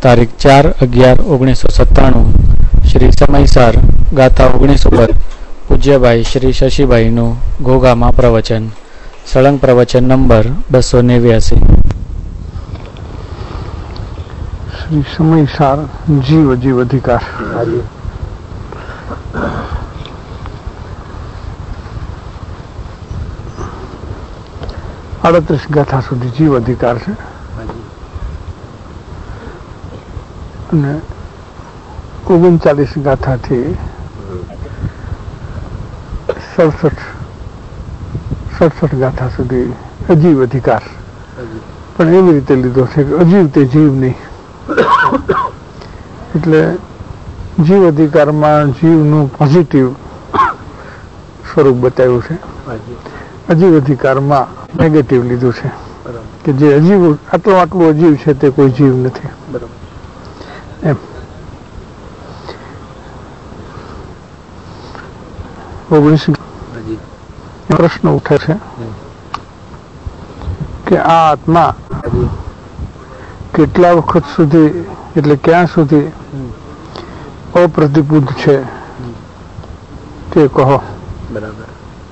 તારીખ 4/11/1997 શ્રી સમયસાર ગાથા 19 પર પૂજ્યભાઈ શ્રી શશીભાઈનું ઘોઘામાં પ્રવચન. સળંગ પ્રવચન નંબર 289. શ્રી સમયસાર જીવ અધિકાર. 38 ગાથા સુધી જીવ અધિકાર છે અને 39 ગાથાથી 67 ગાથા સુધી અજીવ અધિકાર. પણ એવી રીતે લીધો છે કે અજીવ તે જીવ નહીં. એટલે જીવ અધિકારમાં જીવનું પોઝિટિવ સ્વરૂપ બતાવ્યું છે. અજીવ અધિકારમાં નેગેટિવ લીધું છે કે જે અજીવ આટલું અજીવ છે તે કોઈ જીવ નથી. એમ 19 પ્રશ્ન ઉઠે છે કે આ આત્મા કેટલા વખત સુધી એટલે ક્યાં સુધી અપ્રતિબુદ્ધ છે તે કહો. બરાબર.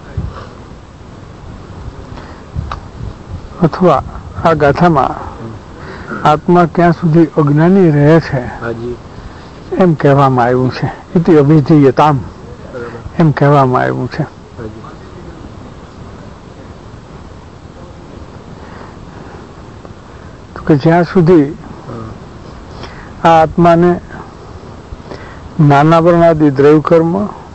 અથવા આ ગાથામાં આત્મા ક્યાં સુધી અજ્ઞાની રહે છે એમ કહેવામાં આવ્યું છે. ઇતિ અભિધીયતામ એમ કહેવામાં આવ્યું છે. તો કે જ્યાં સુધી આ આત્માને નાનાવરણાદિ દ્રવ્ય કર્મ,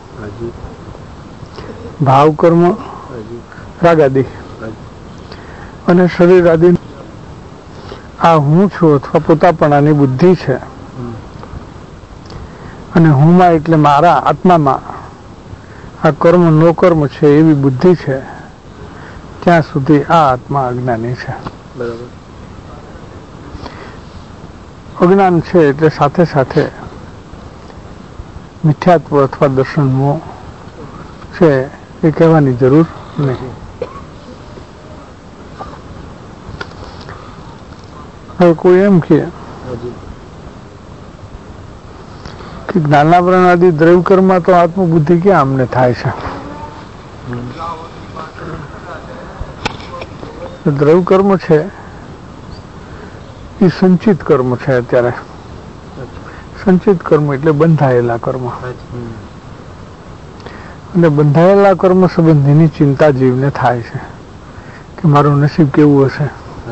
ભાવ કર્મ, રાગાદિ અને શરીર આદિ આ હું છું અથવા પોતાપણાની બુદ્ધિ છે અને હુંમાં એટલે મારા આત્મામાં આ કર્મ નો કર્મ છે એવી બુદ્ધિ છે, ત્યાં સુધી આ આત્મા અજ્ઞાની છે. બરાબર. અજ્ઞાન છે એટલે સાથે સાથે મિથ્યાત્વ અથવા દર્શનમો છે એ કહેવાની જરૂર નહીં. હવે કોઈ એમ કે જ્ઞાનાવરણ આદિ દ્રવ્ય કર્મ તો આત્મબુદ્ધિ ક્યાં અમને થાય છે? દ્રવ્ય કર્મ છે એ સંચિત કર્મ છે. અત્યારે સંચિત કર્મ એટલે બંધાયેલા કર્મ, અને બંધાયેલા કર્મ સંબંધીની ચિંતા જીવને થાય છે કે મારું નસીબ કેવું હશે.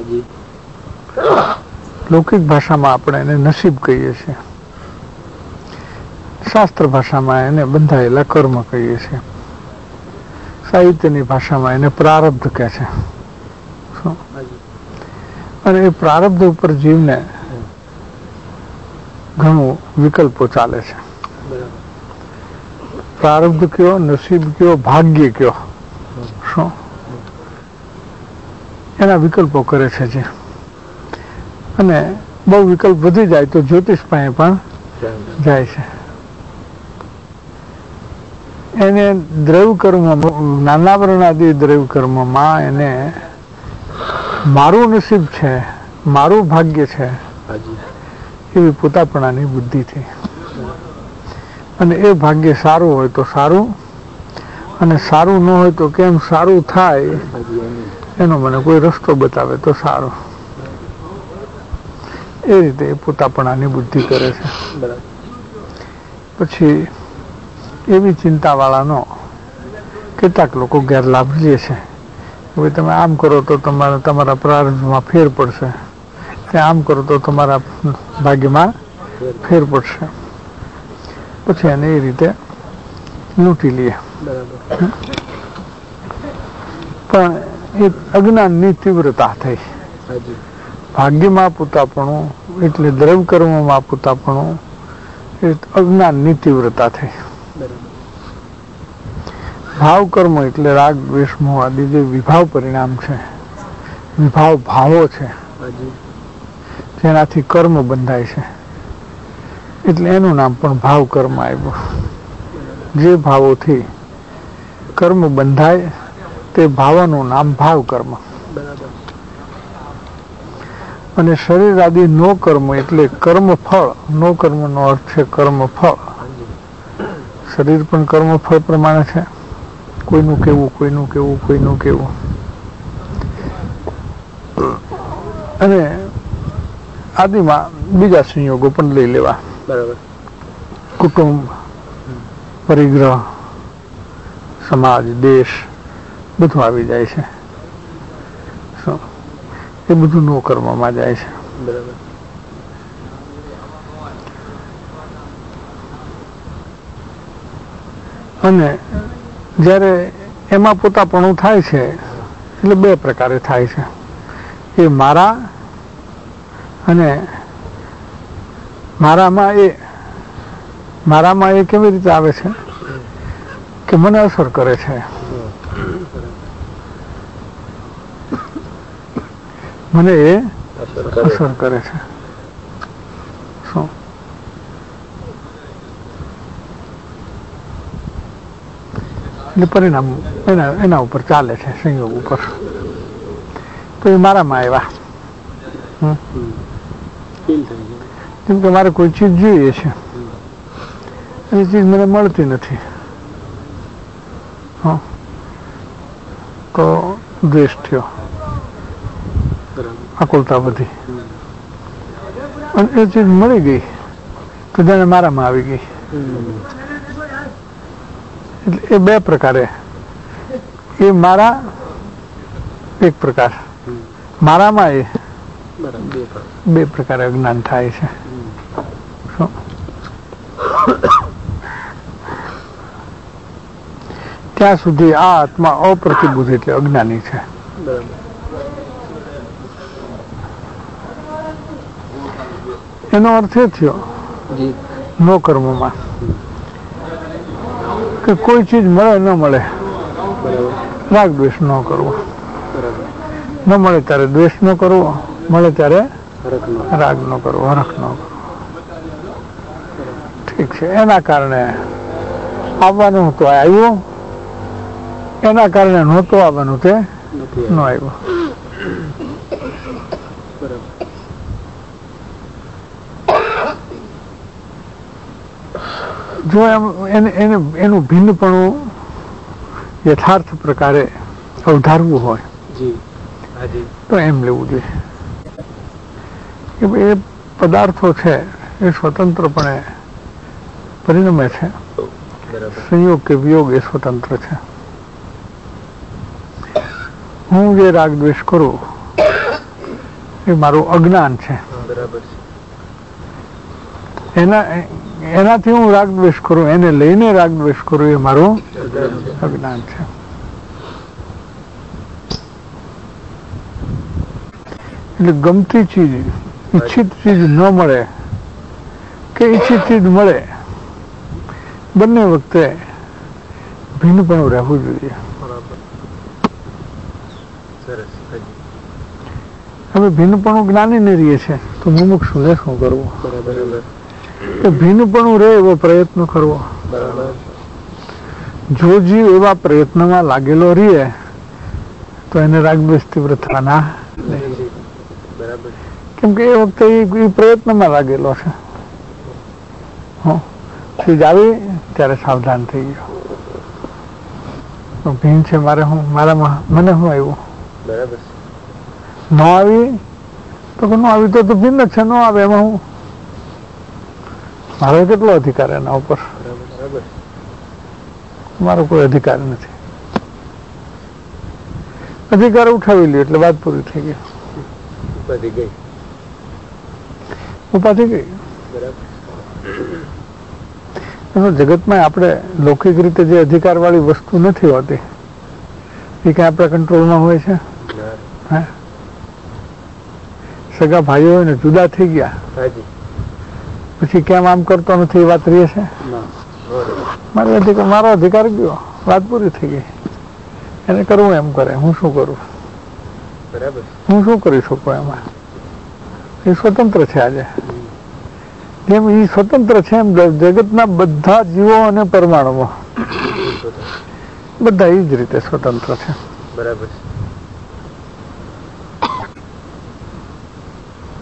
લૌકિક ભાષામાં આપણે એને નસીબ કહીએ છીએ, શાસ્ત્ર ભાષામાં એને બંધાયેલા કર્મ કહીએ છીએ, સાહિત્યની ભાષામાં એને પ્રારબ્ધ કહે છે. અને એ પ્રારબ્ધ ઉપર જીવને ઘણું વિકલ્પો ચાલે છે. પ્રારબ્ધ કયો, નસીબ કયો, ભાગ્ય કયો, શું એના વિકલ્પો કરે છે જે. અને બહુ વિકલ્પ વધી જાય તો જ્યોતિષ પાસે પણ જાય છે. એને દ્રવ્ય કર્મ, નાનાવરણાદિ દ્રવ્ય કર્મમાં એને મારું નસીબ છે, મારું ભાગ્ય છે એવી પોતાપણાની બુદ્ધિથી. અને એ ભાગ્ય સારું હોય તો સારું, અને સારું ન હોય તો કેમ સારું થાય એનો મને કોઈ રસ્તો બતાવે તો સારું. એ રીતે પોતાપણાની બુદ્ધિ કરે છે. પછી એવી ચિંતાવાળાનો કેટલાક લોકો ગેરલાભ લે છે. હવે તમે આમ કરો તો તમારા પ્રારબ્ધમાં ફેર પડશે, કે આમ કરો તો તમારા ભાગ્યમાં ફેર પડશે. પછી એને એ રીતે લૂંટી લે. પણ એ અજ્ઞાનની તીવ્રતા થઈ. ભાગ્યમાં પોતાપણું એટલે દ્રવ્ય કર્મમાં પોતાપણું એ અજ્ઞાનની તીવ્રતા થઈ. ભાવ કર્મ એટલે રાગ, દ્વેષ, મોહ આદિ જે વિભાવ પરિણામ છે, વિભાવ ભાવો છે જેનાથી કર્મ બંધાય છે, એટલે એનું નામ પણ ભાવ કર્મ આવ્યું. જે ભાવોથી કર્મ બંધાય તે ભાવોનું નામ ભાવ કર્મ. અને શરીર આદિ નો કર્મ એટલે કર્મ ફળ. નો કર્મ નો અર્થ છે કર્મ ફળ. શરીર પણ કર્મ ફળ પ્રમાણે છે. કોઈનું કેવું, કોઈનું કેવું, કોઈનું કેવું. અને આદિમાં બીજા સંયોગો પણ લઈ લેવા. બરાબર. કુટુંબ, પરિગ્રહ, સમાજ, દેશ બધું આવી જાય છે. એ બધું નો કર્મમાં જાય છે. બરાબર. અને જ્યારે એમાં પોતાપણું થાય છે એટલે બે પ્રકારે થાય છે. એ મારા અને મારામાં એ કેવી રીતે આવે છે કે મને અસર કરે છે. મને એ અસર કરે છે. શું એટલે પરિણામ એના ઉપર ચાલે છે, સંયોગ ઉપર. તો એ મારામાં આવ્યા. જેમ કે મારે કોઈ ચીજ જોઈએ છે, એ ચીજ મને મળતી નથી, તો દ્વેષ થયો, આકુલતા વધી. અને એ ચીજ મળી ગઈ તો જાણે મારામાં આવી ગઈ. એટલે એ બે પ્રકારે, એ મારા એક પ્રકાર, મારામાં એ બે પ્રકારે અજ્ઞાન થાય છે. ત્યાં સુધી આ આત્મા અપ્રતિબુદ્ધ એટલે અજ્ઞાની છે. એનો અર્થ એ થયો નો કર્મમાં કે કોઈ ચીજ મળે ન મળે રાગ દ્વેષ ન કરવો. ન મળે ત્યારે દ્વેષ ન કરવો, મળે ત્યારે રાગ ન કરવો, હરખ ન કરવો. ઠીક છે. એના કારણે આવવાનું તો આવ્યું, એના કારણે નહોતું આવવાનું તે ન આવ્યું. જો એનું ભિન્નપણું યથાર્થ પ્રકારે અવધારવું હોય તો એમ લેવું જોઈએ કે એ પદાર્થો છે એ સ્વતંત્રપણે પરિણમે છે. સંયોગ કે વિયોગ એ સ્વતંત્ર છે. હું જે રાગ દ્વેષ કરું એ મારું અજ્ઞાન છે. એનાથી હું રાગ દ્વેષ કરું, એને લઈને રાગ દ્વેષ કરું, એ મારું અજ્ઞાન છે. એટલે ગમતી ચીજ, ઈચ્છિત ચીજ ન મળે કે ઈચ્છિત ચીજ મળે, બંને વખતે ભિન્નપણું રહેવું જોઈએ. હવે ભિન્નપણું જ્ઞાનીને રહીએ છે તો મુમુક્ષુને શું કરવું? કે ભિન્નપણું રહે એવો પ્રયત્ન કરવો. જો જીવ એવા પ્રયત્નમાં લાગેલો રહે તો એને રાગદ્વેષ તીવ્ર થવાના નહીં. કેમ કે એ વખતે એ પ્રયત્નમાં લાગેલો છે. ચીજ આવી ત્યારે સાવધાન થઈ ગયો. ભીન છે મારે હું, મારામાં મને શું આવ્યું? ન આવી તો ન આવી તો ભિન્ન જ છે, ન આવે એમાં હું, મારો કેટલો અધિકાર એના ઉપર? મારો કોઈ અધિકાર નથી. અધિકાર ઉઠાવી લ્યો એટલે વાત પૂરી થઈ ગઈ. ઉપાધિ ગઈ. જગતમાં આપણે લૌકિક રીતે જે અધિકાર વાળી વસ્તુ નથી હોતી એ કઈ આપણા કંટ્રોલમાં હોય છે? સગા ભાઈઓ હોય ને જુદા થઈ ગયા પછી કેમ આમ કરતો નથી એ વાત રહે છે? મારો અધિકાર ગયો, વાત પૂરી થઈ ગઈ. એને કરવું એમ કરે, હું શું કરું? હું શું કરી શકું એમાં? એ સ્વતંત્ર છે. આજે જેમ એ સ્વતંત્ર છે એમ જગતના બધા જીવો અને પરમાણુઓ બધા એ જ રીતે સ્વતંત્ર છે. બરાબર.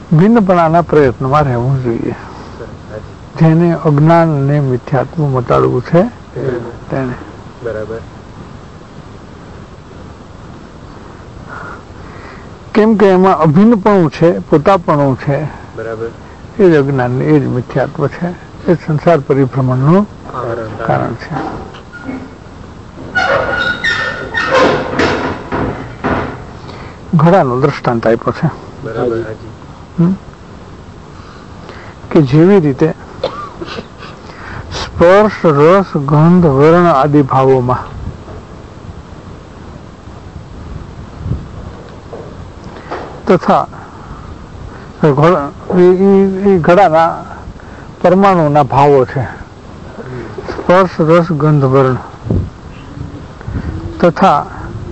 ભિન્નપણાના પ્રયત્નમાં રહેવું જોઈએ. જેને અજ્ઞાન અને મિથ્યાત્વ મટાડવું છે તેને. બરાબર. કેમ કે એમાં અભિન્નપણું છે, પોતાપણું છે. બરાબર. એ જ અજ્ઞાન, એ જ મિથ્યાત્વ છે, એ સંસાર પરિભ્રમણનું કારણ છે. ઘડાનો દ્રષ્ટાંત આપ્યો છે. બરાબર. કે જેવી રીતે સ્પર્શ, રસ, ગંધ, વર્ણ આદિ ભાવોમાં તથા ઘડાના પરમાણુના ભાવો છે. સ્પર્શ, રસ, ગંધ, વર્ણ તથા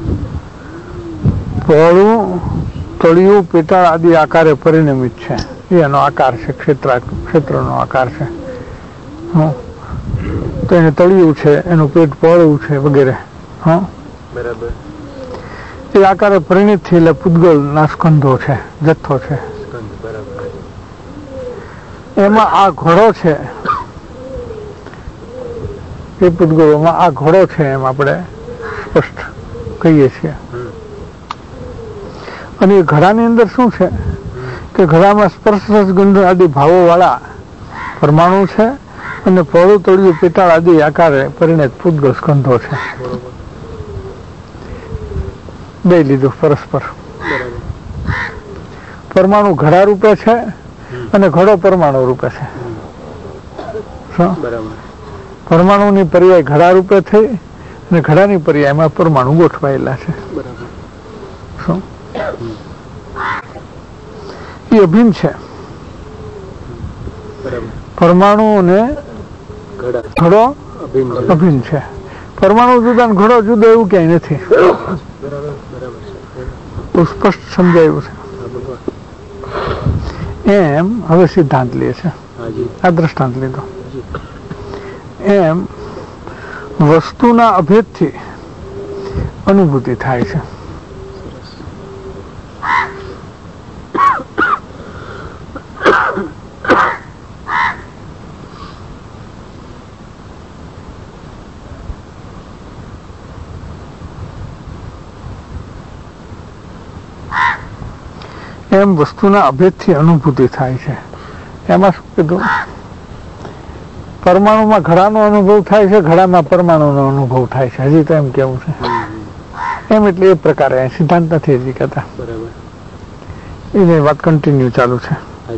પહોળું, તળિયું, પેટાળ આદિ આકારે પરિણમિત છે. એનો આકાર છે, ક્ષેત્રનો આકાર છે. તો એને તળિયું છે, એનું પેટ પહોળું છે વગેરે. બરાબર. એ આકારે પરિણિત થયેલા પૂતગલના સ્કંધો છે, જથ્થો છે. એમાં આ ઘોડો છે, એ પૂતગલોમાં આ ઘોડો છે એમ આપણે સ્પષ્ટ કહીએ છીએ. અને એ ઘડાની અંદર શું છે કે ઘડામાં સ્પર્શ, રસ, ગંધ આદિ ભાવો વાળા પરમાણુ છે અને પહોળું, તળિયું, પેટાળ આદિ આકારે પરિણત પૂતગલ સ્કંધો છે. બે લીધું પરસ્પર. પરમાણુ ઘડા રૂપે છે અને ઘડો પરમાણુ રૂપે છે. પરમાણુની પર્યાય ઘડા રૂપે થઈ અને ઘડાની પર્યાયમાં પરમાણુ ગોઠવાયેલા છે. શું એ અભિન્ન છે. પરમાણુ અને ઘડો અભિન્ન છે. પરમાણુ જુદા ને ઘડો જુદો એવું ક્યાંય નથી. સ્પષ્ટ સમજાયું છે. એમ હવે સિદ્ધાંત લે છે, આ દ્રષ્ટાંત લીધો. એમ વસ્તુના અભેદથી અનુભૂતિ થાય છે. એમ વસ્તુના અભેદથી અનુભૂતિ થાય છે. એમાં શું કીધું? પરમાણુમાં ઘડાનો અનુભવ થાય છે, ઘડામાં પરમાણુનો અનુભવ થાય છે. હજી તો એમ કેવું છે. એમ એટલે એ પ્રકારે સિદ્ધાંત નથી હજી કહેતા. એની વાત કન્ટિન્યુ ચાલુ છે.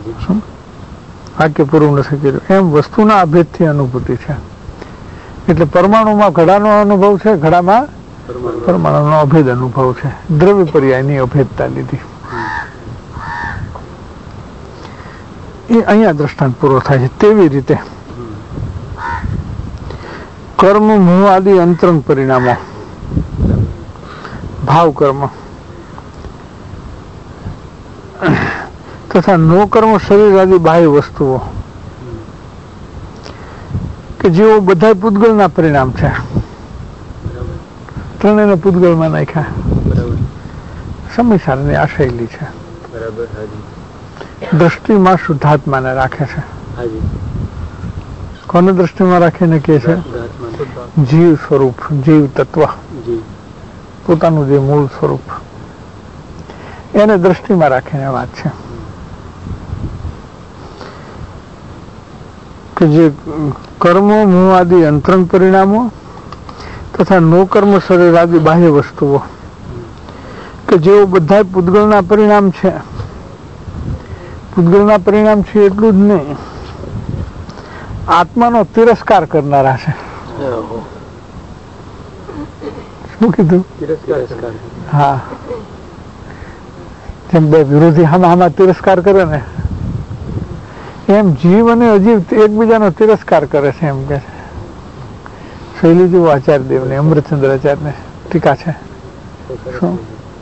વાક્ય પૂરું નથી કર્યું. એમ વસ્તુના અભેદથી અનુભૂતિ છે. એટલે પરમાણુમાં ઘડાનો અનુભવ છે, ઘડામાં પરમાણુનો અભેદ અનુભવ છે. દ્રવ્ય પર્યાયની અભેદતા લીધી. એ અહીંયા દ્રષ્ટાંત પૂરો થાય છે. તેવી રીતે કર્મ, મોહ આદિ અંતરંગ પરિણામો, ભાવ કર્મ તથા નો કર્મ શરીર આદિ બાહ્ય વસ્તુઓ કે જેઓ બધા પૂતગલના પરિણામ છે. ત્રણેયને પૂતગલમાં નાખ્યા. સમયસારની આ શૈલી છે. દ્રષ્ટિમાં શુદ્ધાત્માને રાખે છે. કોને દ્રષ્ટિમાં રાખીને કહે છે? જીવ સ્વરૂપ, જીવ તત્વ, પોતાનું જે મૂળ સ્વરૂપ, એને દ્રષ્ટિમાં રાખીને વાત છે. કે જે કર્મો, મોહ આદિ અંતરંગ પરિણામો તથા નો કર્મ શરીર આદિ બાહ્ય વસ્તુઓ કે જેઓ બધા પૂતગલના પરિણામ છે. પૂતગલના પરિણામ છે એટલું જ નહીં, આત્માનો તિરસ્કાર કરનારા છે. શું કીધું? હા, જેમ બે વિરોધી હામાં તિરસ્કાર કરે ને, એમ જીવ અને અજીવ એકબીજાનો તિરસ્કાર કરે છે. એમ કે છે શૈલી જેવો આચાર્ય દેવને, અમૃતચંદ્ર આચાર્યને ટીકા છે. શું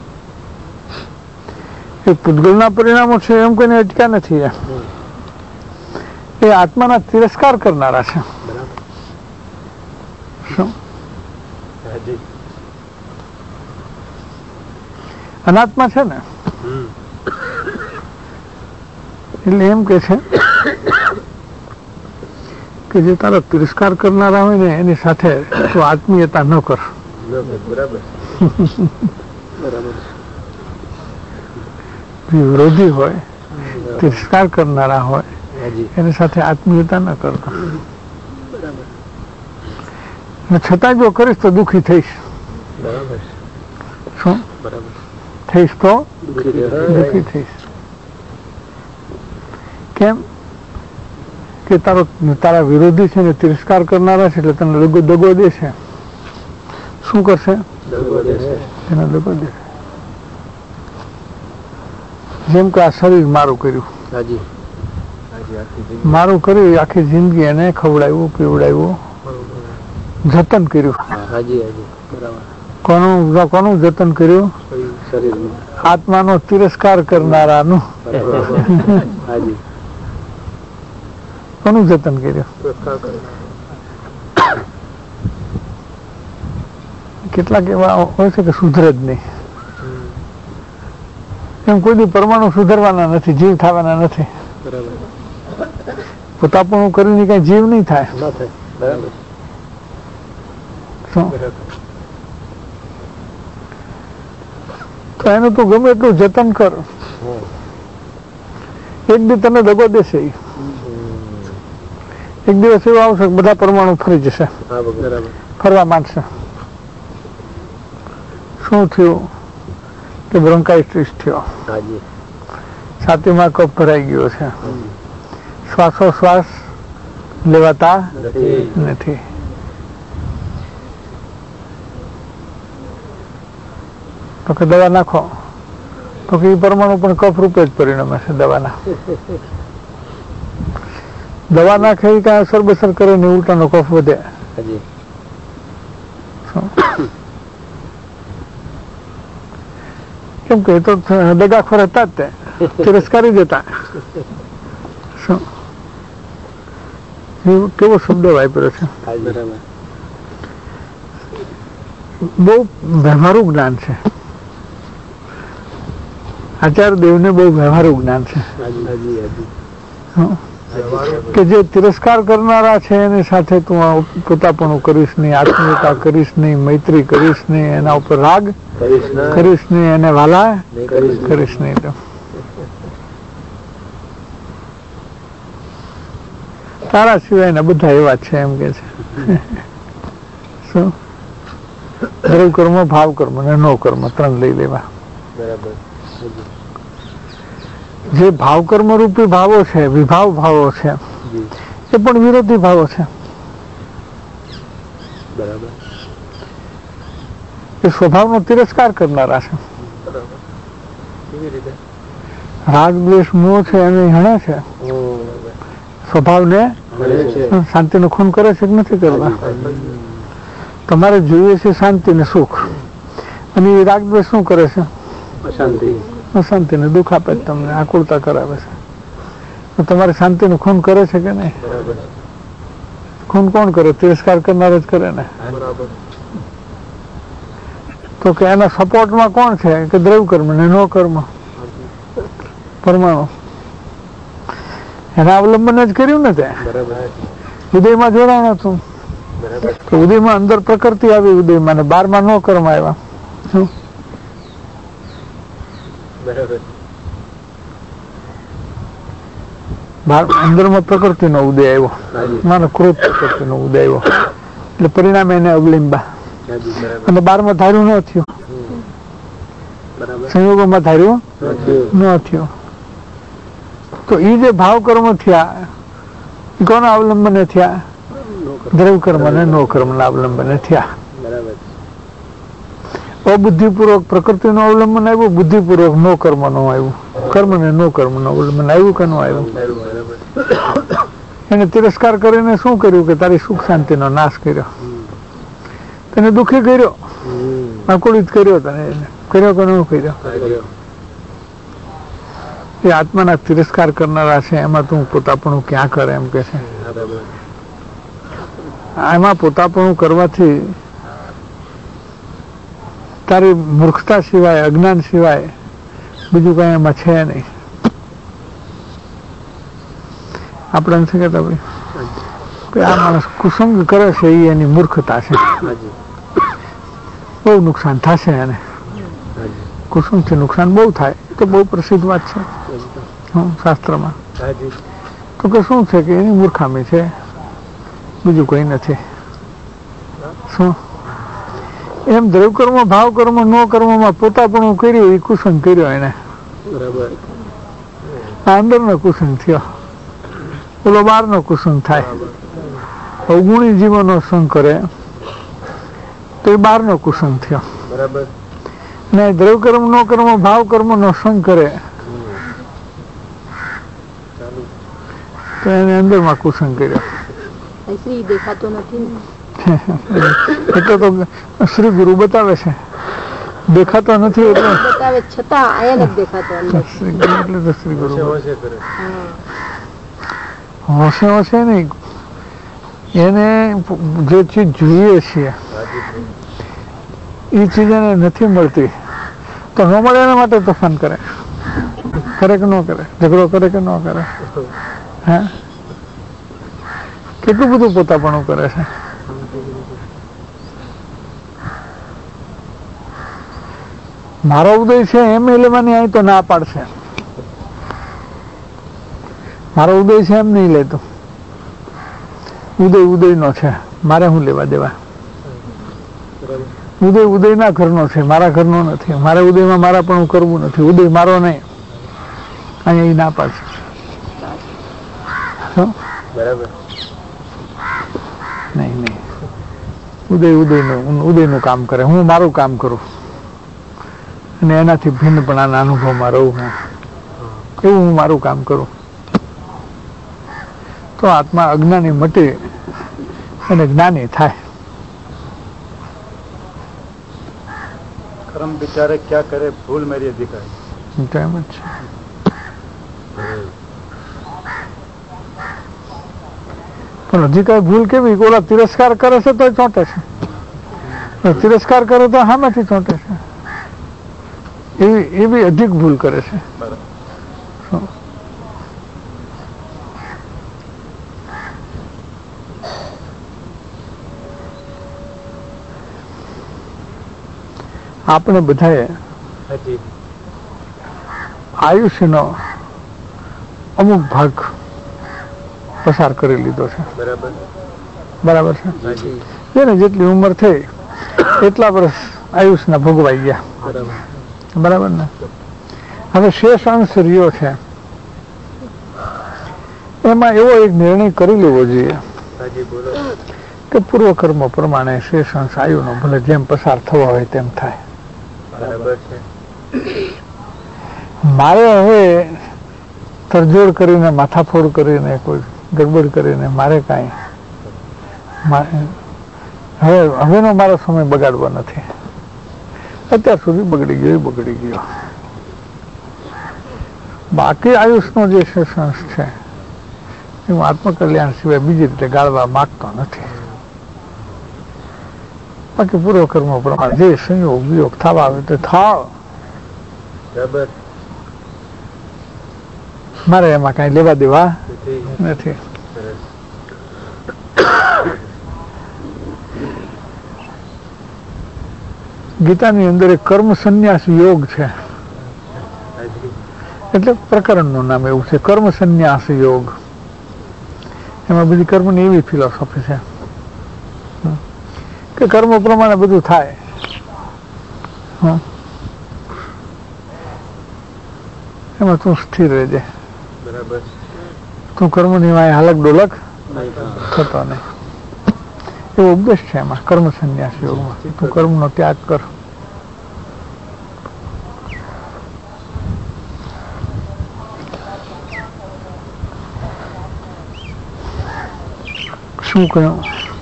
એ પૂતગલના પરિણામો છે એમ કોઈને અટક્યા નથી. એ આત્માના તિરસ્કાર કરનારા છે. શું અનાત્મા છે ને, એટલે એમ કે છે કે જે તારો તિરસ્કાર કરનારા હોય ને એની સાથે તું આત્મીયતા ન કર. બરાબર બરાબર. વિરોધી હોય, તિરસ્કાર કરનારા હોય એની સાથે આત્મીયતા ન કરતો. છતાં જો કરીશ તો દુઃખી થઈશ. બરાબર. શું બરાબર. થઈશ તો દુઃખી થઈશ. કેમ કે તારા વિરોધી છે ને તિરસ્કાર કરનારા છે એટલે તને દગો દેશે. શું કરશે? એને દગો દેશે. જેમ કે આ શરીર મારું કર્યું, મારું કર્યું, આખી જિંદગી એને ખવડાવ્યું, પીવડાવ્યું, જતન કર્યું. કોનું જતન કર્યું? આત્માનો તિરસ્કાર કરનારાનું. કોનું જતન કર્યું? કેટલાક એવા હોય છે કે સુધરે જ નહીં. એમ કોઈ દી પરમાણુ સુધરવાના નથી, જીવ થવાના નથી. પોતાપણું કરીને કઈ જીવ નહીં થાય. તો એનું તું ગમે એટલું જતન કર, એક દી તને દગો દેશે. એક દિવસ એવું આવશે કે બધા પરમાણુ ફરી જશે, ફરવા માંડશે. શું થયું કે બ્રોન્કાઇટિસ થયો, છાતીમાં કફ ભરાઈ ગયો છે, શ્વાસોશ્વાસ લેવાતા નથી. તો કે દવા નાખો, તો કે એ પરમાણુ પણ કફ રૂપે જ પરિણમે છે દવાના. દવા નાખે એ કાંઈ અસર બસર કરે ને ઉલટાનો કફ વધે. કેમ કે એ તો દગાખોર હતા જ, તે તિરસ્કારી જતા. શું કેવો શબ્દ વાપર્યો છે. બહુ વ્યવહારુ જ્ઞાન છે. આચાર્ય દેવને બહુ વ્યવહારુ જ્ઞાન છે કે જે તિરસ્કાર કરનારા છે એની સાથે તું પોતાપણું કરીશ નહીં, આત્મીયતા કરીશ નહીં, મૈત્રી કરીશ નહીં, એના ઉપર રાગ કરીશ નહીં, એને વાલા કરીશ નહીં. તો તારા સિવાયના બધા એવા છે એમ કે છે. શું? ધર્મ કર્મ, ભાવ કર્મ ને નો કર્મ, 3 લઈ લેવા. જે ભાવ કર્મ રૂપી ભાવો છે, વિભાવ ભાવો છે, એ પણ વિરોધી ભાવો છે. એ સ્વભાવનો તિરસ્કાર કરનારા છે. રાગ દ્વેષ મોહ છે એને હણે છે, સ્વભાવને શાંતિનું ખૂન કરે છે કે નથી કરવા? તમારે જોઈએ છે શાંતિ ને સુખ, અને એ રાગ દ્વેષ શું કરે છે? અશાંતિને દુઃખ આપે છે, તમને આકુળતા કરાવે છે. તો તમારે શાંતિનું ખૂન કરે છે કે નહીં? ખૂન કોણ કરે? તિરસ્કાર કરનાર જ કરે ને. તો કે એના સપોર્ટમાં કોણ છે? કે દ્રવ્ય કર્મ ને નો કર્મ, પરમાણુ. એના અવલંબન જ કર્યું ને. તે ઉદયમાં જોડાણ હતું, તો ઉદયમાં અંદર પ્રકૃતિ આવી, ઉદયમાં ને 12માં નો કર્મ આવ્યા. શું? અંદરમાં પ્રકૃતિનો ઉદય આવ્યો, માનો ક્રોધ પ્રકૃતિનો ઉદય આવ્યો, એટલે પરિણામે એને અવલિંબા. અને 12માં ધાર્યું ન થયું, સંયોગોમાં ધાર્યું ન થયું. તો એ જે ભાવ કર્મ થયા એ કોના અવલંબને થયા? દ્રવ્ય કર્મ ને નો કર્મ ના અવલંબને થયા. અબુદ્ધિપૂર્વક પ્રકૃતિનું અવલંબન આવ્યું, બુદ્ધિપૂર્વક નો કર્મ નું આવ્યું. કર્મ ને નો કર્મ નું અવલંબન આવ્યું કે ન આવ્યું? એને તિરસ્કાર કરીને શું કર્યું? કે તારી સુખ શાંતિનો નાશ કર્યો, તને દુઃખી કર્યો, આકુલિત કર્યો. તને કર્યો કે ન કર્યો? એ આત્માના તિરસ્કાર કરનારા છે. એમાં તું પોતાપણું ક્યાં કરે એમ કે છે. એમાં પોતાપણું કરવાથી તારી મૂર્ખતા સિવાય, અજ્ઞાન સિવાય બીજું કઈ એમાં છે નહીં. આપણે નથી કહેતા ભાઈ કે આ માણસ કુસંગ કરે છે એ એની મૂર્ખતા છે, બહુ નુકસાન થશે એને, કુસંગથી નુકસાન બહુ થાય, તો બહુ પ્રસિદ્ધ વાત છે શાસ્ત્રમાં. તો કે શું છે કે એની મૂર્ખામી છે, બીજું કંઈ નથી. શું એમ દ્રવ્યકર્મ, ભાવકર્મ, નો કર્મમાં પોતાપણું કર્યું એ કુસંગ કર્યો એને, આ અંદરનો કુસંગ થયો, ઓલો બહારનો કુસંગ થાય. અવગુણી જીવોનો સંગ કરે તો એ બહારનો કુસંગ થયો, ને દ્રવ્યકર્મ, નો કર્મ, ભાવ કર્મ નો સંગ કરે તો એને અંદરમાં કુસંગ કર્યો. દેખાતો નથી એટલે તો શ્રી ગુરુ બતાવે છે, દેખાતો નથી એટલે બતાવે છતાં આયા નથી દેખાતો. શ્રી ગુરુ એટલે તો શ્રી ગુરુ હોશે હોશે નહીં, એને જે ચીજ જોઈએ છીએ એ ચીજ એને નથી મળતી તો ન મળે એના માટે તોફાન કરે, કરે કે ન કરે, ઝઘડો કરે કે ન કરે, હે કેટલું બધું પોતાપણું કરે છે. મારો ઉદય છે એમ લેવાની અહીં તો ના પાડશે, મારો ઉદય છે એમ નહીં લેતો, ઉદય ઉદયનો છે, મારે શું લેવા દેવા, ઉદય ઉદયના ઘરનો છે, મારા ઘરનો નથી, મારે ઉદયમાં મારા પણ કરવું નથી, ઉદય મારો નહીં, અહીંયા એ ના પાડશે. નહીં નહીં, ઉદય ઉદયનું કામ કરે, હું મારું કામ કરું અને એનાથી ભિન્નપણાના અનુભવમાં રહું હું, એવું હું મારું કામ કરું તો આત્મા અજ્ઞાની મટે અને જ્ઞાની થાય. कर्म बेचारे क्या करे, भूल मेरी दिखाई. એમ જ છે. પણ હજી કઈ ભૂલ કેવી, ઓલા તિરસ્કાર કરે છે તો ચોંટે છે, તિરસ્કાર કરે તો સામેથી ચોંટે છે, એવી અધિક ભૂલ કરે છે. આપણે બધાએ આયુષ્યનો અમુક ભાગ પસાર કરી લીધો છે, બરાબર છે. જેને જેટલી ઉંમર થઈ એટલા વર્ષ આયુષ્યના ભોગવાઈ ગયા, બરાબર ને. હવે શેષ અંશ રહ્યો છે, એમાં એવો એક નિર્ણય કરી લેવો જોઈએ કે પૂર્વકર્મ પ્રમાણે શેષ અંશ આયુનો ભલે જેમ પસાર થવા હોય તેમ થાય. મારે હવે તરજોડ કરીને, માથાફોડ કરીને, કોઈ ગડબડ કરીને મારે કાંઈ હવેનો મારો સમય બગાડવો નથી. અત્યાર સુધી બગડી ગયો એ બગડી ગયો. બાકી આયુષનો જે શેષાંશ છે એ હું આત્મકલ્યાણ સિવાય બીજી રીતે ગાળવા માંગતો નથી. બાકી પૂર્વકર્મ પ્રમાણે જે સંયોગ વિયોગ થવા આવે તે થાવ, મારે એમાં કઈ લેવા દેવા નથી. ગીતાની અંદર એક કર્મ સંન્યાસ યોગ છે, એટલે પ્રકરણનું નામ એવું છે, કર્મ સંન્યાસ યોગ. એમાં બધી કર્મની એવી ફિલોસોફી છે કે કર્મ પ્રમાણે બધું થાય. એમાં તું સ્થિર રહેજે, તું કર્મની વાય હાલક ડોલક થતો નહીં. એવો ઉપદેશ છે એમાં કર્મ સંન્યાસ યોગમાં. તું કર્મનો ત્યાગ કર. શું કહ્યું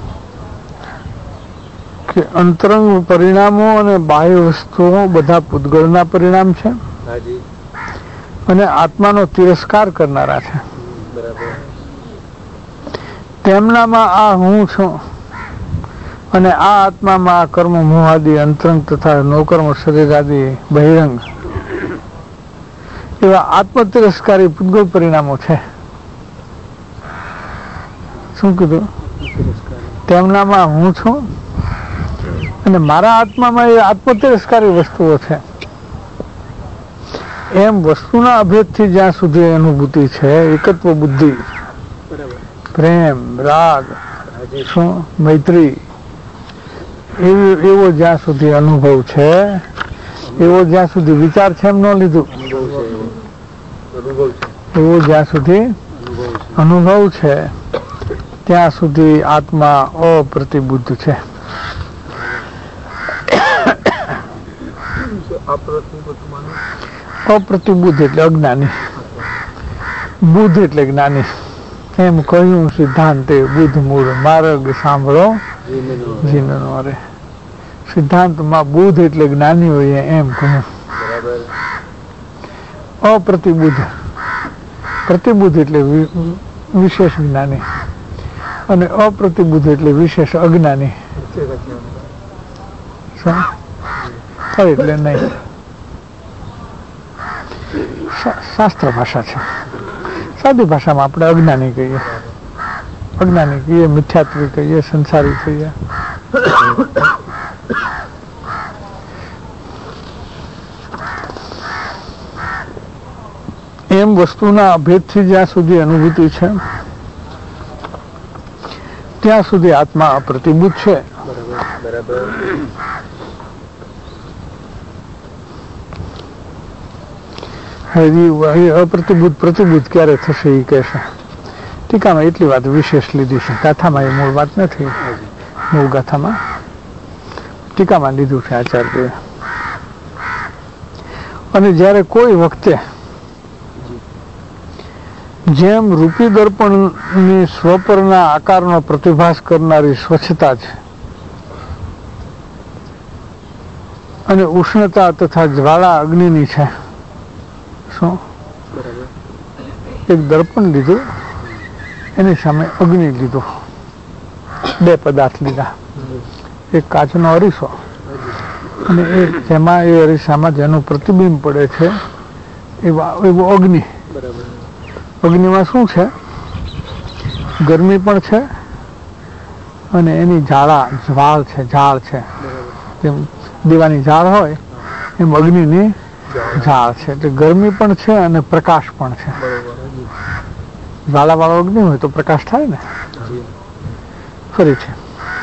કે અંતરંગ પરિણામો અને બાહ્ય વસ્તુઓ બધા પૂતગળના પરિણામ છે અને આત્માનો તિરસ્કાર કરનારા છે. તેમનામાં આ હું છું અને આ આત્મામાં આ કર્મ મોહાદી અંતરંગ તથા નોકર્મ શરીર આદિ બહિરંગ એવા આત્મ તિરસ્કારી પૂતગળ પરિણામો છે. શું કીધું? તેમનામાં હું છું અને મારા આત્મામાં એ આત્મતિરસ્કારી વસ્તુઓ છે. એમ વસ્તુના અભેદથી જ્યાં સુધી અનુભૂતિ છે, એકત્વ બુદ્ધિ, પ્રેમ, રાગ, શું મૈત્રી, એવો જ્યાં સુધી અનુભવ છે, એવો જ્યાં સુધી વિચાર છે એમ ન લીધું, એવો જ્યાં સુધી અનુભવ છે ત્યાં સુધી આત્મા અપ્રતિબુદ્ધ છે. અપ્રતિબુદ્ધ એટલે અજ્ઞાની, બુદ્ધ એટલે જ્ઞાની. એમ કહ્યું સિદ્ધાંતે બુદ્ધ મૂળ માર્ગ સાંભળો જીનનો રે. સિદ્ધાંતમાં બુદ્ધ એટલે જ્ઞાની હોય એમ કહ્યું. અપ્રતિબુદ્ધ, પ્રતિબુદ્ધ એટલે વિશેષ જ્ઞાની અને અપ્રતિબુદ્ધ એટલે વિશેષ અજ્ઞાની. એટલે નહીં, શાસ્ત્ર ભાષા છે. સાદી ભાષામાં આપણે અજ્ઞાની કહીએ, અજ્ઞાની કહીએ, મિથ્યાત્વી કહીએ, સંસારી કહીએ. એમ વસ્તુના અભેદથી જ્યાં સુધી અનુભૂતિ છે ત્યાં સુધી આત્મા અપ્રતિબુદ્ધ છે. અપ્રતિબુદ્ધ પ્રતિબુદ્ધ ક્યારે થશે એ કહેશે. ટીકામાં એટલી વાત વિશેષ લીધી છે, ગાથામાં એ મૂળ વાત નથી. મૂળ ગાથામાં ટીકામાં લીધું છે આચાર્ય. અને જ્યારે કોઈ વખતે જેમ રૂપી દર્પણની સ્વપરના આકારનો પ્રતિભાસ કરનારી સ્વચ્છતા છે અને ઉષ્ણતા તથા જ્વાળા અગ્નિની છે. શું? એક દર્પણ લીધું, એની સામે અગ્નિ લીધો, બે પદાર્થ લીધા. એક કાચનો અરીસો અને એક જેમાં એ અરીસામાં જેનું પ્રતિબિંબ પડે છે એવો અગ્નિ. અગ્નિમાં શું છે? ગરમી પણ છે અને એની જ્વાળ છે, ઝાળ છે. જેમ દીવાની ઝાળ હોય એમ અગ્નિની ઝાળ છે. એટલે ગરમી પણ છે અને પ્રકાશ પણ છે. જ્વાળા વાળો અગ્નિ હોય તો પ્રકાશ થાય ને. ફરી છે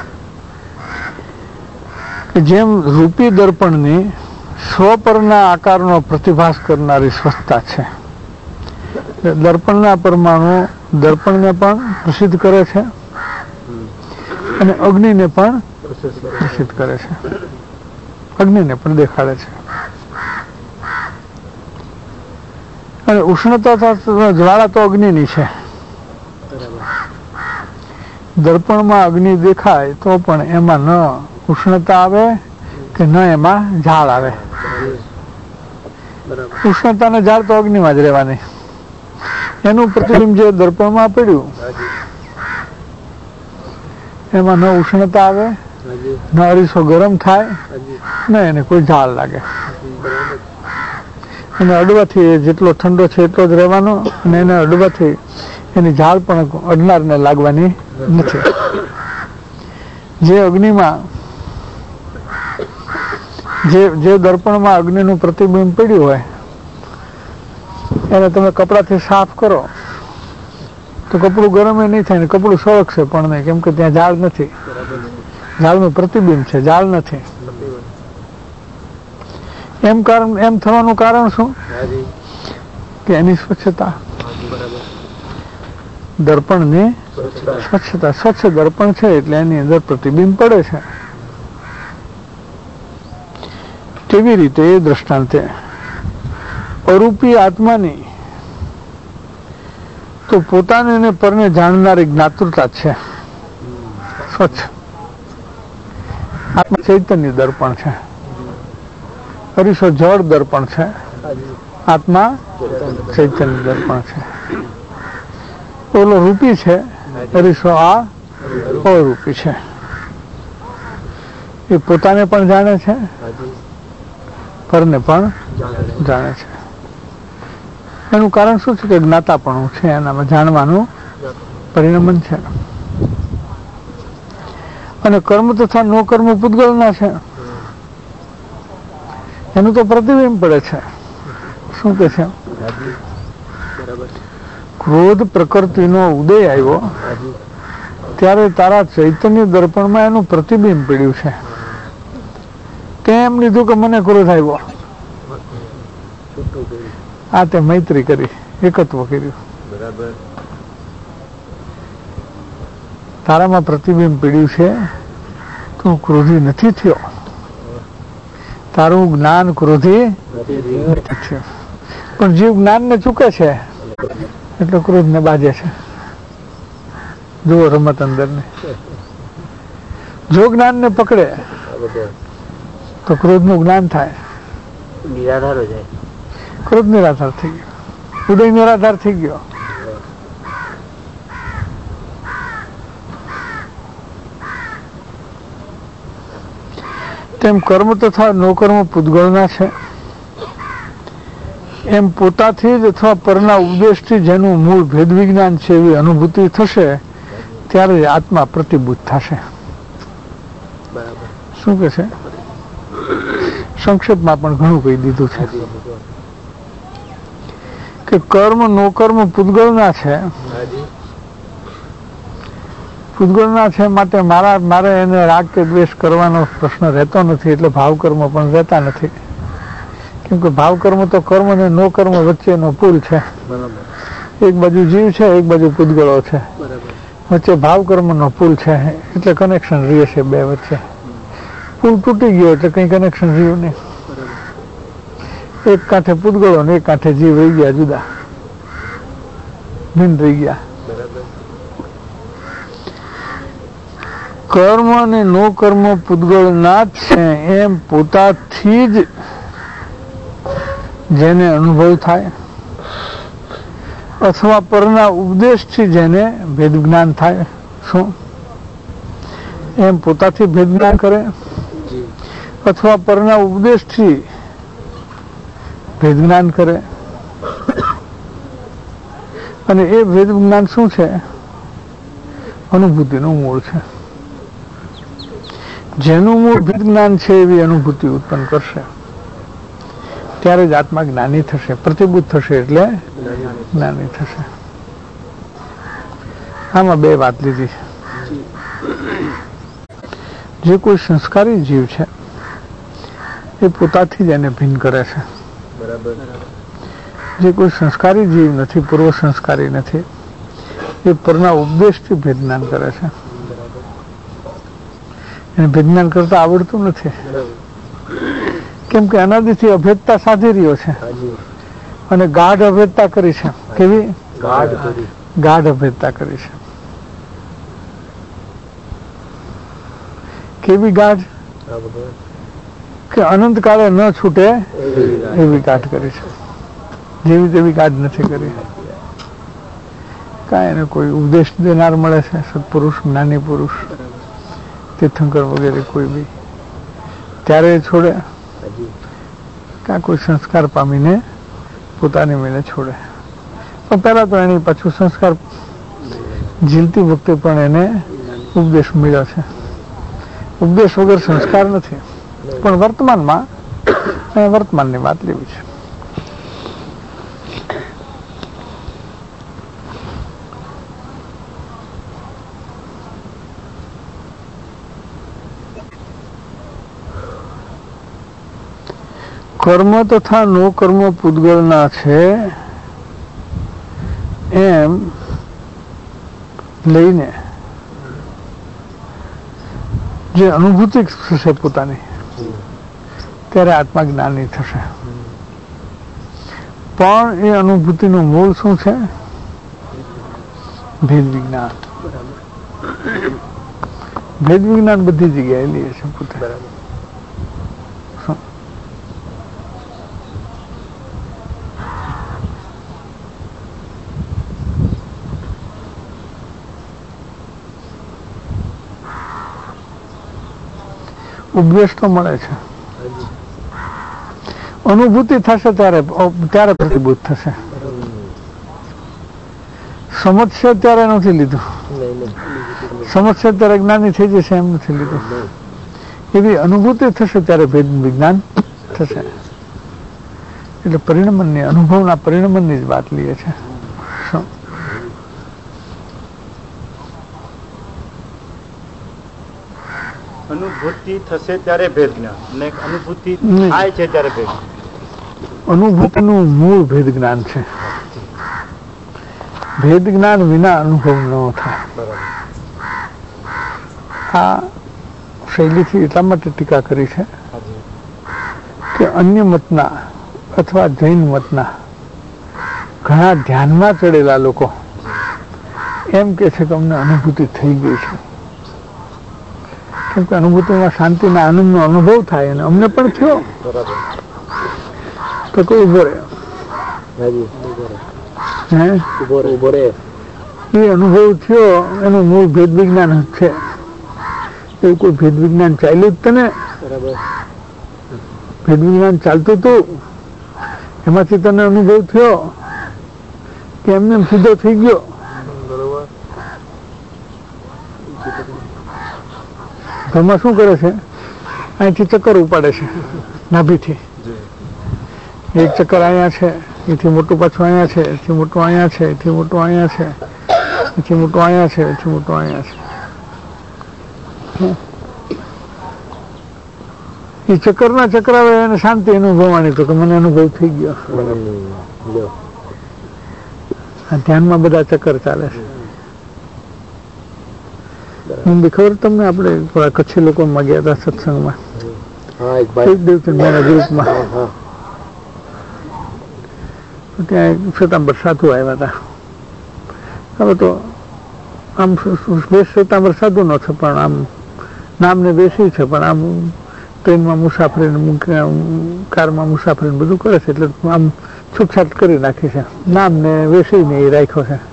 કે જેમ રૂપી દર્પણની સ્વપરના આકારનો પ્રતિભાસ કરનારી સ્વચ્છતા છે. દર્પણના પરમાણુ દર્પણને પણ પ્રસિદ્ધ કરે છે અને અગ્નિને પણ પ્રસિદ્ધ કરે છે, અગ્નિને પણ દેખાડે છે. અને ઉષ્ણતા જ્વાળા તો અગ્નિની છે. દર્પણમાં અગ્નિ દેખાય તો પણ એમાં ન ઉષ્ણતા આવે કે ન એમાં ઝાળ આવે. ઉષ્ણતા ને ઝાળ તો અગ્નિમાં જ રહેવાની. એનું પ્રતિબિંબ જે દર્પણમાં પડ્યું એમાં ન ઉષ્ણતા આવે, ન અરીસો ગરમ થાય, ન એને કોઈ ઝાળ લાગે. એને અડવાથી જેટલો ઠંડો છે એટલો જ રહેવાનો અને એને અડવાથી એની ઝાળ પણ અડનારને લાગવાની નથી. જે અગ્નિમાં જે દર્પણમાં અગ્નિનું પ્રતિબિંબ પડ્યું હોય એને તમે કપડાથી સાફ કરો તો કપડું ગરમ નહીં થાય ને કપડું સળગશે પણ નહીં, કેમ કે ત્યાં ઝાળ નથી. ઝાળનું પ્રતિબિંબ છે, ઝાળ નથી. એમ થવાનું કારણ શું? કે એની સ્વચ્છતા, દર્પણની સ્વચ્છતા. સ્વચ્છ દર્પણ છે એટલે એની અંદર પ્રતિબિંબ પડે છે. કેવી રીતે? એ દ્રષ્ટાંતે અરૂપી આત્માની તો પોતાને ને પરને જાણનારી જ્ઞાતૃતા છે. સ્વચ્છ આત્મા ચૈતન્ય દર્પણ છે. અરીસો જળ દર્પણ છે, આત્મા ચૈતન્ય દર્પણ છે. ઓલો રૂપી છે, અરીસો આ અરૂપી છે. એ પોતાને પણ જાણે છે, પરને પણ જાણે છે. એનું કારણ શું છે? કે જ્ઞાતાપણું છે, એનામાં જાણવાનું પરિણમન છે. અને કર્મ તથા નો કર્મ પૂતગલના છે, એનું તો પ્રતિબિંબ પડે છે. શું કે છે? બરાબર. ક્રોધ પ્રકૃતિનો ઉદય આવ્યો ત્યારે તારા ચૈતન્ય દર્પણમાં એનું પ્રતિબિંબ પડ્યું છે. તેમ લીધું કે મને ક્રોધ આવ્યો, છૂટું કર્યું. આ તે મૈત્રી કરી, એકત્વ કર્યું. બરાબર. તારામાં પ્રતિબિંબ પડ્યું છે, તું ક્રોધી નથી થયો. તારું જ્ઞાન ક્રોધી નથી નથી થયું. પણ જીવ જ્ઞાનને ચૂકે છે એટલે ક્રોધને બાજે છે. જુઓ રમત અંદરની. જો જ્ઞાનને પકડે આ બધું તો ક્રોધનું જ્ઞાન થાય, નિરાધાર હો જાય. ક્રોધ નિરાધાર થઈ ગયો, ઉદય નિરાધાર થઈ ગયો. તેમ કર્મ તથા નો કર્મ પૂતગળના છે, એમ પોતાથી જ અથવા પરના ઉપદેશથી જેનું મૂળ ભેદ વિજ્ઞાન છે એવી અનુભૂતિ થશે ત્યારે જ આત્મા પ્રતિભૂત થશે. બરાબર. શું કે છે? સંક્ષેપમાં પણ ઘણું કહી દીધું છે કે કર્મ નો કર્મ પૂતગળના છે. હાજી. પૂતગળના છે માટે મારે એને રાગ કે દ્વેષ કરવાનો પ્રશ્ન રહેતો નથી, એટલે ભાવ કર્મ પણ રહેતા નથી. કેમ કે ભાવ કર્મ તો કર્મ અને નો કર્મ વચ્ચેનો પુલ છે. બરાબર. એક બાજુ જીવ છે, એક બાજુ પૂતગળો છે, બરાબર. વચ્ચે ભાવ કર્મનો પુલ છે, એટલે કનેક્શન રહે છે બે વચ્ચે. પુલ તૂટી ગયો એટલે કઈ કનેક્શન રહ્યું નહીં. એક કાંઠે પૂતગળો ને એક કાંઠે જીવ રહી ગયા, જુદા ભિન્ન રહી ગયા. બરાબર. કર્મ અને નો કર્મ પૂતગળના જ છે, એમ પોતાથી જ જેને અનુભવ થાય અથવા પરના ઉપદેશથી જેને ભેદ જ્ઞાન થાય. શું? એમ પોતાથી ભેદ જ્ઞાન કરે અથવા પરના ઉપદેશથી ભેદ જ્ઞાન કરે. અને એ ભેદ જ્ઞાન શું છે? અનુભૂતિનું મૂળ છે. જેનું મૂળ ભેદ જ્ઞાન છે એવી અનુભૂતિ ઉત્પન્ન કરશે ત્યારે જ આત્મા જ્ઞાની થશે, પ્રતિભૂત થશે એટલે જ્ઞાની થશે. આમાં બે વાત લીધી. જે કોઈ સંસ્કારી જીવ છે એ પોતાથી જ એને ભિન્ન કરે છે. બરાબર. જે કોઈ સંસ્કારી જીવ નથી, પૂર્વ સંસ્કારી નથી, એ પરના ઉપદેશથી ભેદ જ્ઞાન કરે છે. એને ભેદ જ્ઞાન કરતા આવડતું નથી, કેમ કે અનાદિથી અભેદતા સાધી રહ્યો છે હાજી. અને ગાઢ અભેદતા કરી છે. કેવી ગાઢ કરી. ગાઢ અભેદતા કરી છે. કેવી ગાઢ? આ બધું કે અનંત કાળે ન છૂટે એવી ગાઢ. એવી ગાઢ કરી છે. જેવી તેવી ગાઢ નથી કરી. કાંઈ એને કોઈ ઉપદેશ દેનાર મળે છે, સત્પુરુષ, જ્ઞાની પુરુષ, તીર્થંકર વગેરે કોઈ બી, ત્યારે એ છોડે. હાજી. કાં કોઈ સંસ્કાર પામીને પોતાની મેળે છોડે. પણ પહેલા તો એની પાછું સંસ્કાર ઝીલતી વખતે પણ એને ઉપદેશ મળ્યો છે. ઉપદેશ વગર સંસ્કાર નથી. પણ વર્તમાનમાં વર્તમાનની વાત લેવી છે. કર્મ તથા નો કર્મ પૂતગળના છે એમ લઈને જે અનુભૂતિ થશે પોતાની ત્યારે આત્મા જ્ઞાની થશે. પણ એ અનુભૂતિનું મૂળ શું છે? ભેદ વિજ્ઞાન. ભેદ વિજ્ઞાન બધી જગ્યાએ લે છે પોતે. ઉપદેશ તો મળે છે, અનુભૂતિ થશે ત્યારે પ્રતિભૂત થશે. સમજશે ત્યારે નથી લીધું, સમજશે ત્યારે જ્ઞાની થઈ જશે એમ નથી લીધું. એવી અનુભૂતિ થશે ત્યારે ભેદ વિજ્ઞાન થશે. એટલે પરિણમનની અનુભવના પરિણમનની જ વાત લઈએ છે. શું અનુભૂતિ થશે ત્યારે ભેદ જ્ઞાન અને અનુભૂતિ થાય છે ત્યારે ભેદ. અનુભૂતિનું મૂળ ભેદ જ્ઞાન છે. ભેદ જ્ઞાન વિના અનુભવ ન થાય. આ શૈલીથી એટલા માટે ટીકા કરી છે કે અન્ય મતના અથવા જૈન મતના ઘણા ધ્યાનમાં ચડેલા લોકો એમ કે છે કે અમને અનુભૂતિ થઈ ગઈ છે. કેમ કે અનુભૂતિમાં શાંતિના આનંદનો અનુભવ થાય અને અમને પણ થયો. તો કોઈ ઉભો રહે એ અનુભવ થયો એનું મૂળ ભેદ વિજ્ઞાન છે. એવું કોઈ ભેદ વિજ્ઞાન ચાલ્યું જ તને, ભેદ વિજ્ઞાન ચાલતું હતું એમાંથી તને અનુભવ થયો કે એમને સીધો થઈ ગયો. ઘરમાં શું કરે છે? અહીંથી ચક્કર ઉપાડે છે નાભીથી. એક ચક્કર અહીંયા છે, એથી મોટું પાછું અહીંયા છે, એથી મોટું અહીંયા છે, એથી મોટું અહીંયા છે, એથી મોટું અહીંયા છે, એથી મોટું અહીંયા છે. એ ચક્કરના ચક્રાવે એને શાંતિ અનુભવવાની, તો કે મને અનુભવ થઈ ગયો. ધ્યાનમાં બધા ચક્કર ચાલે છે. મુંબઈ ખબર તમને? આપણે થોડા કચ્છી લોકોમાં ગયા હતા સત્સંગમાં, ગ્રુપમાં. ત્યાં શ્વેતાંબર સાધુ આવ્યા હતા. હવે તો આમ શ્વેતાંબર સાધુ નો છે, પણ આમ નામને બેસી છે, પણ આમ ટ્રેનમાં મુસાફરી, કારમાં મુસાફરી બધું કરે છે. એટલે આમ છૂટછાટ કરી નાખી છે. નામને વેસીને એ રાખ્યો છે.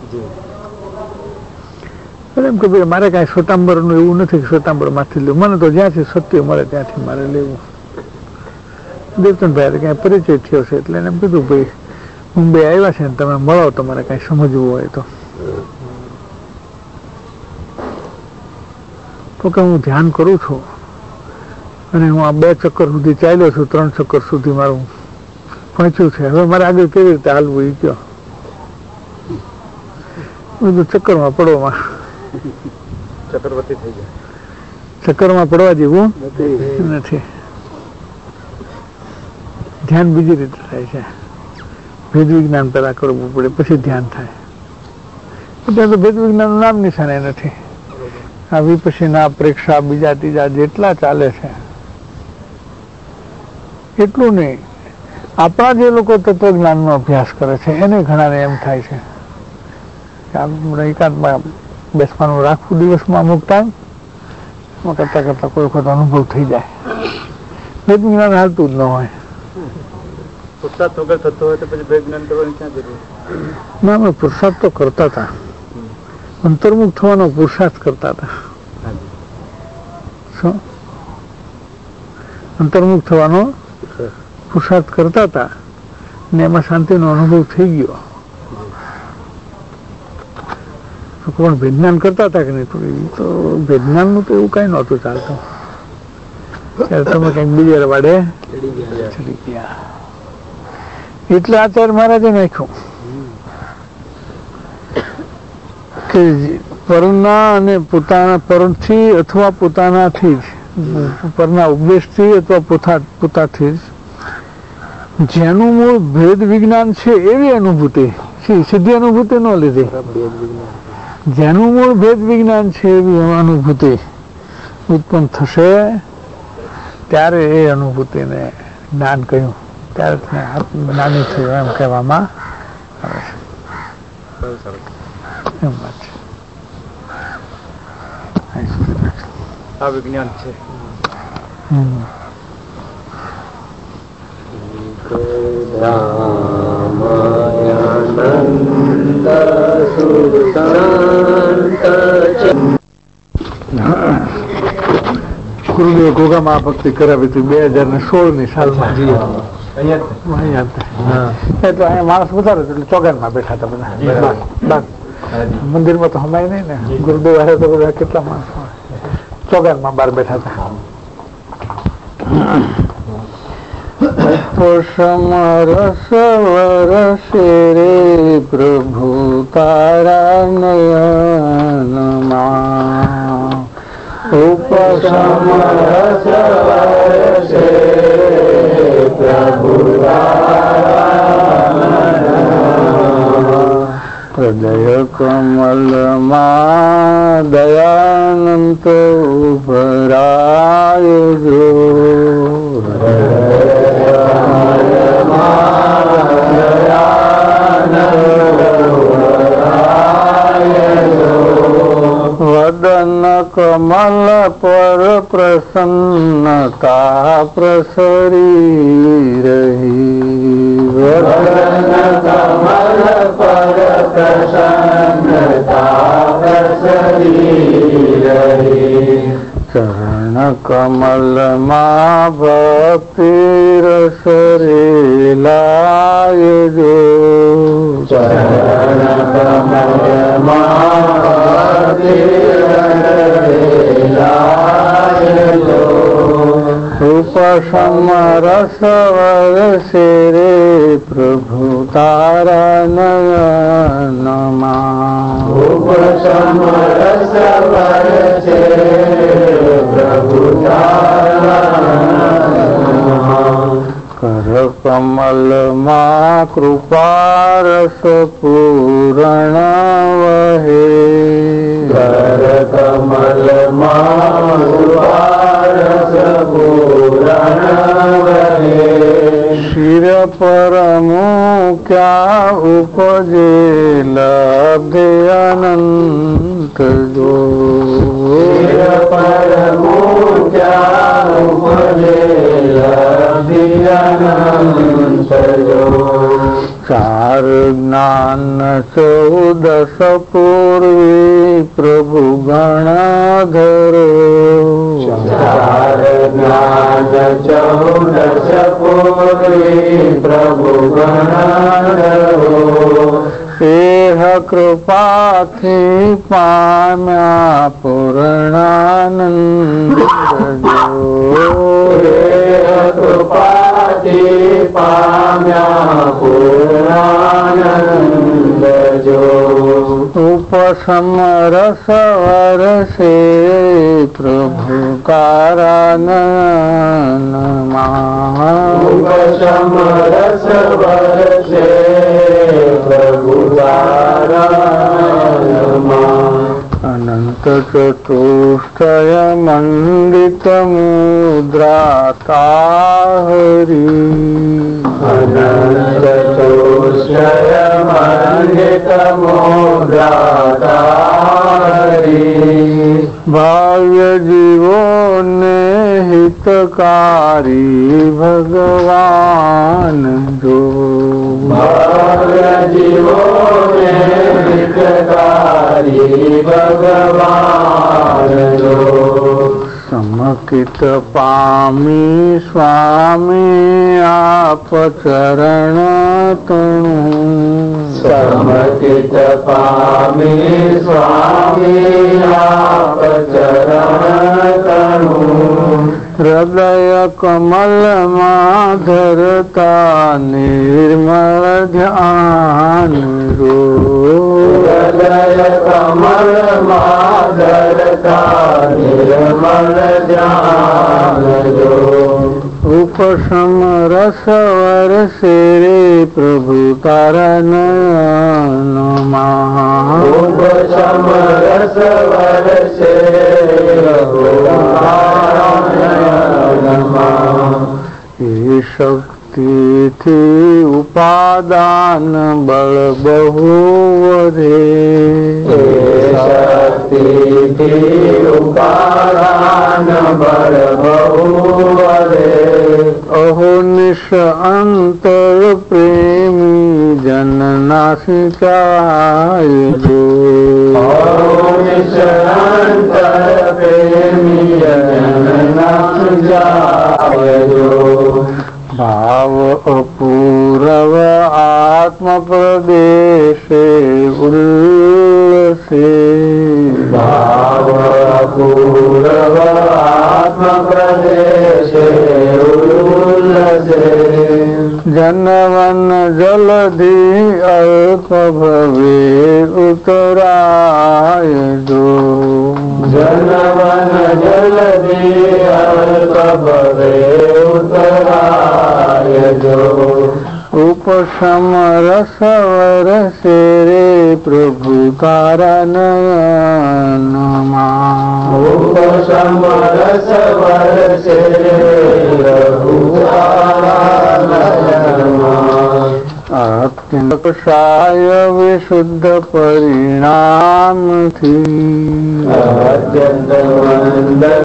એમ કે ભાઈ મારે કાંઈ શ્વેતાંબરનું એવું નથી કે શ્વેતાંબર માંથી લેવું, મને તો જ્યાંથી સત્ય મળે ત્યાંથી મારે લેવું. દેવચંદભાઈ ક્યાંય પરિચય થયો છે એટલે એને એમ કીધું ભાઈ મુંબઈ આવ્યા છે ને તમે મળો, તમારે કાંઈ સમજવું હોય તો. કે હું ધ્યાન કરું છું અને હું આ 2 ચક્કર સુધી ચાલ્યો છું, 3 ચક્કર સુધી મારું પહોંચ્યું છે. હવે મારે આગળ કેવી રીતે હાલવું એ કયો? બધું ચક્કરમાં પડવામાં, ચક્રવર્તી થઈ જાય. ચક્કરમાં પડવા જેવું નથી. ધ્યાન બીજી રીતે થાય છે. ભેદ વિજ્ઞાન પેલા કરવું પડે પછી ધ્યાન થાય. એટલે તો ભેદ વિજ્ઞાન નું નામ નિશાને નથી. આ વિપશ્યના, પ્રેક્ષા, બીજા ત્રીજા જેટલા ચાલે છે એટલું નહીં. આપણા જે લોકો તત્વજ્ઞાનનો અભ્યાસ કરે છે એને ઘણાને એમ થાય છે કે એકાંતમાં બેસવાનું રાખવું દિવસમાં અમુક ટાઈમ, કરતા કરતા કોઈ વખત અનુભવ થઈ જાય. ભેદ વિજ્ઞાન હાલતું જ ન હોય. પુરસાદ વગર થતો હોય તો પછી ભેદ જ્ઞાન કરવાની ક્યાં જરૂર? ના, અમે પુરુષાર્થ તો કરતા હતા. અંતર્મુખ થવાનો પુરુષાર્થ કરતા હતા. શું? અંતર્મુખ થવાનો પુરુષાર્થ કરતા હતા ને એમાં શાંતિનો અનુભવ થઈ ગયો. પણ વિજ્ઞાન કરતા હતા કે નહીં? તો વિજ્ઞાનનું તો એવું કઈ નહોતું ચાલતું. ત્યારે તમે કઈક બીજે વાડે ચડી ગયા. એટલે આચાર્ય મહારાજે નાખ્યું કે પરના અને પોતાના પરથી અથવા પોતાનાથી જ, પરના ઉપદેશથી અથવા પોતાથી જ જેનું મૂળ ભેદ વિજ્ઞાન છે એવી અનુભૂતિ, સીધી અનુભૂતિ ન લીધી. જેનું મૂળ ભેદ વિજ્ઞાન છે એવી અનુભૂતિ ઉત્પન્ન થશે ત્યારે એ અનુભૂતિને જ્ઞાન કહ્યું. ત્યારે જ્ઞાની થયું એમ કહેવામાં આવે છે. એમ વાત છે. આ વિજ્ઞાન છે. ગુરુદેવ ઘોઘામાં ભક્તિ કરાવી હતી 2016ની સાલમાં. એટલે અહીંયા માણસ વધારે એટલે ચોગાનમાં બેઠા હતા બધા. મંદિરમાં તો હમાય નહીં ને. ગુરુદેવ આવ્યા તો બધા કેટલા માણસો ચોગાનમાં બહાર બેઠા હતા. સમરસ વરસે રે પ્રભુ તારા નયનમાં, ઉપસમરસ વરસે પ્રભુ હૃદય કમલમાં દયાનંદ ઉભરાય જો, વદન કમલ પર પ્રસન્નતા પ્રસરી રહી, વદન કમલ પર પ્રસન્નતા પ્રસરી રહી, ચરણ કમલમાં ભક્તિ રસ રેલાય જો, ચરણ કમલમાં ભક્તિ રસ રેલાય જો, ઉપસમરસ વરસે રે પ્રભુ તારા નયનમાં, ઉપસમરસ વરસે પ્રભુ તારા, કર કમલમાં કૃપારસ પૂરણ વહે, કર કમલમાં કૃપારસ પૂરણ વહે, શિર પર મૂક્યા ઉપજે લબ્ધે અનંત જો, શિર પર મૂક્યા ઉપજે લબ્ધે અનંત જો, ચાર જ્ઞાન 14 પૂર્વી પ્રભુ ગણધરો, ચાર જ્ઞાન 14 પૂર્વી પ્રભુ ગણધરો, એહ કૃપાથી પામ્યા પૂર્ણાનંદ જો, એહ કૃપાથી પામ્યા પૂર્ણાનંદ જો, ઉપસમરસ વરસે પ્રભુ તારા નયનમાં, ઉપસમરસ વરસે પ્રભુ તારા નયનમાં, અનંત ચતુષ્ટય મંડિત મુદ્રાતા હરી, અનંત ચતુષ્ટય મંડિત મુદ્રાતા હરી, ભાવ્ય જીવોને હિતકારી ભગવાન જો, ભાવ્ય જીવોને હિતકારી ભગવાન જો, સમકિત પામી સ્વામી આપ ચરણ તણું, સમકિત પામી સ્વામી આપ ચરણ તણું, હૃદય કમલમાં ધરતા નિર્મળ ધ્યાન જો, હૃદય કમલમાં ધરતા નિર્મળ ધ્યાન જો, ઉપસમરસ વરસે રે પ્રભુ તારા નયનમાં, ઉપસમરસ વરસે પ્રભુ તારા નયનમાં, એ શક્તિથી ઉપાદાન બળ બહુ વધે, એ શક્તિથી ઉપાદાન બળ બહુ વધે, અહો નિશ અંતર પ્રેમી જન નાસિકાય જો, અહો નિશ અંતર પ્રેમી જન નાસિકાય જો, ભાવ અપૂર્વ આત્મ પ્રદેશે उल्लसे भावपूर्व आत्मप्रदेशे उल्लसे जनवन जलधि अल्प भवे उतराय जो जनवन जलधि अल्प भवे उतराय जो उपशम रसवर से रे प्रभु कारणनमा उपशम रसवर से प्रभु कारणनमा अत्यंत साय विशुद्ध परिणाम थी अत्यंत मंद